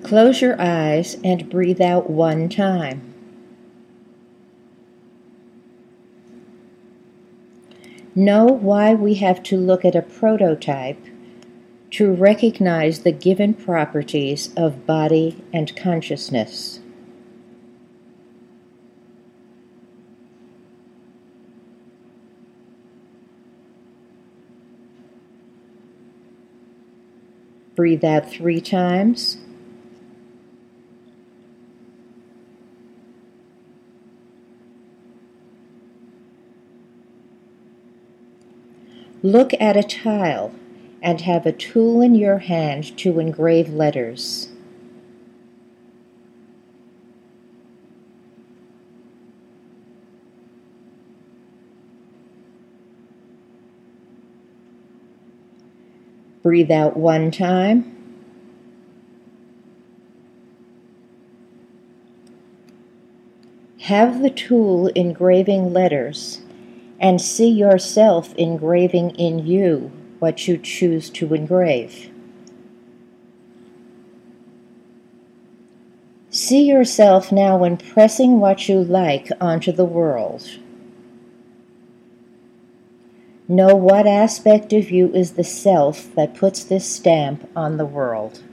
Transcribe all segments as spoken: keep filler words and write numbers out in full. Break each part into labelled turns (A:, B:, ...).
A: Close your eyes and breathe out one time. Know why we have to look at a prototype to recognize the given properties of body and consciousness. Breathe out three times. Look at a tile and have a tool in your hand to engrave letters. Breathe out one time. Have the tool engraving letters and see yourself engraving in you what you choose to engrave. See yourself now impressing what you like onto the world. Know what aspect of you is the self that puts this stamp on the world.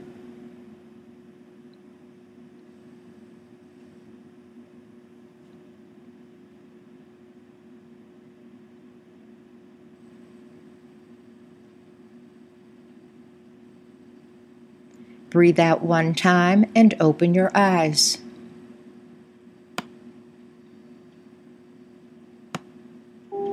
A: Breathe out one time and open your eyes.